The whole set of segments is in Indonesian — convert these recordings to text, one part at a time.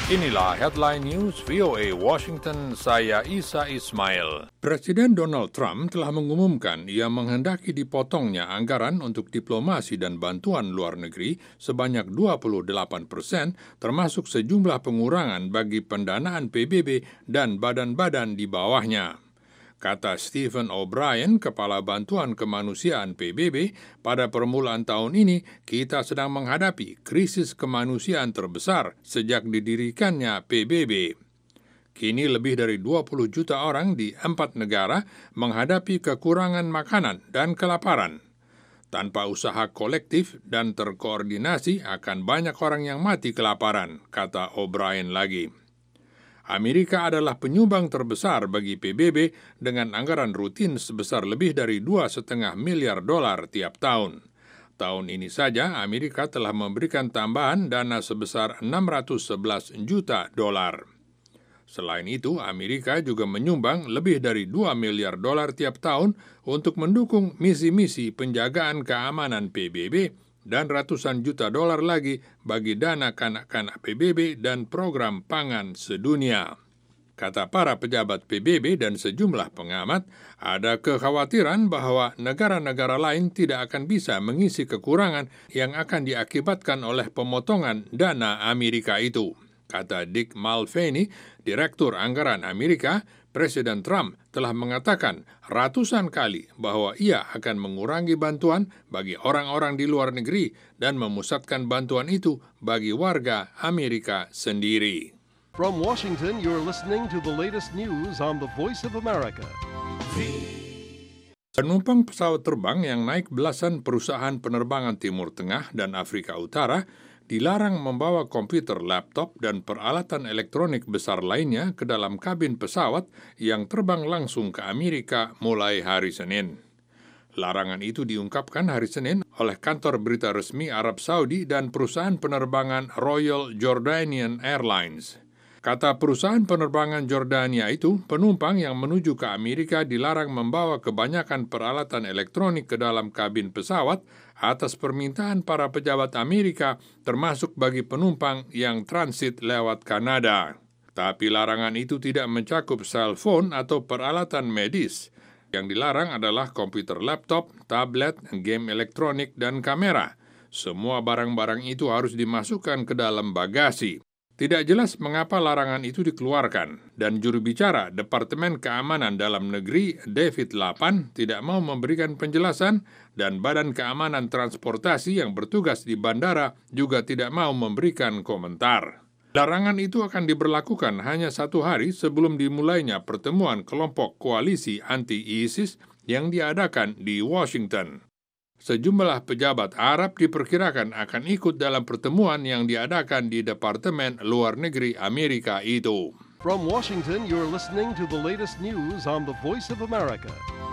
Inilah Headline News VOA Washington, saya Isa Ismail. Presiden Donald Trump telah mengumumkan ia menghendaki dipotongnya anggaran untuk diplomasi dan bantuan luar negeri sebanyak 28%, termasuk sejumlah pengurangan bagi pendanaan PBB dan badan-badan di bawahnya. Kata Stephen O'Brien, Kepala Bantuan Kemanusiaan PBB, pada permulaan tahun ini kita sedang menghadapi krisis kemanusiaan terbesar sejak didirikannya PBB. Kini lebih dari 20 juta orang di 4 negara menghadapi kekurangan makanan dan kelaparan. Tanpa usaha kolektif dan terkoordinasi akan banyak orang yang mati kelaparan, kata O'Brien lagi. Amerika adalah penyumbang terbesar bagi PBB dengan anggaran rutin sebesar lebih dari $2,5 miliar tiap tahun. Tahun ini saja Amerika telah memberikan tambahan dana sebesar $611 juta. Selain itu, Amerika juga menyumbang lebih dari $2 miliar tiap tahun untuk mendukung misi-misi penjagaan keamanan PBB dan ratusan juta dolar lagi bagi dana kanak-kanak PBB dan program pangan sedunia. Kata para pejabat PBB dan sejumlah pengamat, ada kekhawatiran bahwa negara-negara lain tidak akan bisa mengisi kekurangan yang akan diakibatkan oleh pemotongan dana Amerika itu. Kata Dick Mulvaney, Direktur Anggaran Amerika, Presiden Trump telah mengatakan ratusan kali bahwa ia akan mengurangi bantuan bagi orang-orang di luar negeri dan memusatkan bantuan itu bagi warga Amerika sendiri. From Washington, you're listening to the latest news on the Voice of America. Penumpang pesawat terbang yang naik belasan perusahaan penerbangan Timur Tengah dan Afrika Utara dilarang membawa komputer, laptop, dan peralatan elektronik besar lainnya ke dalam kabin pesawat yang terbang langsung ke Amerika mulai hari Senin. Larangan itu diungkapkan hari Senin oleh kantor berita resmi Arab Saudi dan perusahaan penerbangan Royal Jordanian Airlines. Kata perusahaan penerbangan Jordania itu, penumpang yang menuju ke Amerika dilarang membawa kebanyakan peralatan elektronik ke dalam kabin pesawat atas permintaan para pejabat Amerika, termasuk bagi penumpang yang transit lewat Kanada. Tapi larangan itu tidak mencakup selfon atau peralatan medis. Yang dilarang adalah komputer laptop, tablet, game elektronik, dan kamera. Semua barang-barang itu harus dimasukkan ke dalam bagasi. Tidak jelas mengapa larangan itu dikeluarkan, dan juru bicara Departemen Keamanan Dalam Negeri David Lapan tidak mau memberikan penjelasan, dan Badan Keamanan Transportasi yang bertugas di bandara juga tidak mau memberikan komentar. Larangan itu akan diberlakukan hanya 1 hari sebelum dimulainya pertemuan kelompok koalisi anti-ISIS yang diadakan di Washington. Sejumlah pejabat Arab diperkirakan akan ikut dalam pertemuan yang diadakan di Departemen Luar Negeri Amerika itu. From Washington, you're listening to the latest news on the Voice of America.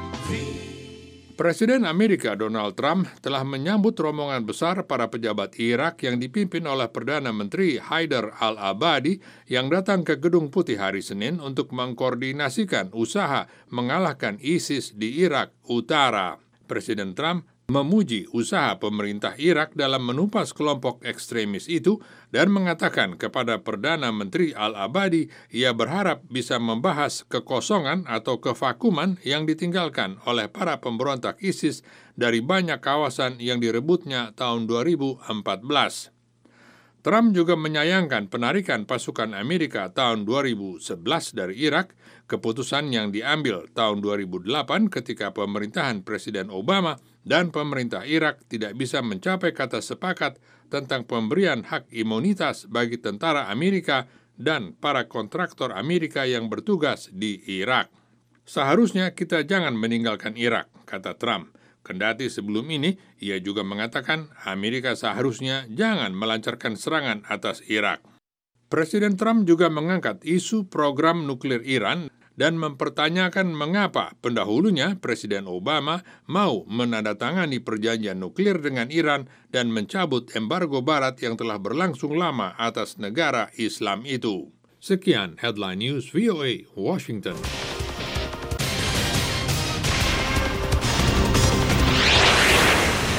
Presiden Amerika Donald Trump telah menyambut rombongan besar para pejabat Irak yang dipimpin oleh Perdana Menteri Haider al-Abadi yang datang ke Gedung Putih hari Senin untuk mengkoordinasikan usaha mengalahkan ISIS di Irak Utara. Presiden Trump memuji usaha pemerintah Irak dalam menumpas kelompok ekstremis itu dan mengatakan kepada Perdana Menteri al-Abadi ia berharap bisa membahas kekosongan atau kevakuman yang ditinggalkan oleh para pemberontak ISIS dari banyak kawasan yang direbutnya tahun 2014. Trump juga menyayangkan penarikan pasukan Amerika tahun 2011 dari Irak, keputusan yang diambil tahun 2008 ketika pemerintahan Presiden Obama dan pemerintah Irak tidak bisa mencapai kata sepakat tentang pemberian hak imunitas bagi tentara Amerika dan para kontraktor Amerika yang bertugas di Irak. Seharusnya kita jangan meninggalkan Irak, kata Trump. Kendati sebelum ini, ia juga mengatakan Amerika seharusnya jangan melancarkan serangan atas Irak. Presiden Trump juga mengangkat isu program nuklir Iran dan mempertanyakan mengapa pendahulunya Presiden Obama mau menandatangani perjanjian nuklir dengan Iran dan mencabut embargo Barat yang telah berlangsung lama atas negara Islam itu. Sekian Headline News VOA Washington.